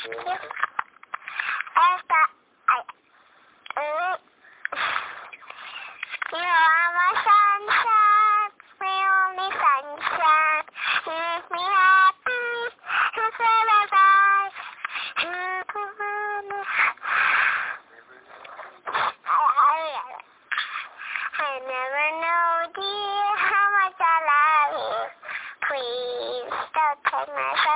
You are my sunshine, my only sunshine. You make me happy, you feel like I never know, dear, how much I love you. Please don't take my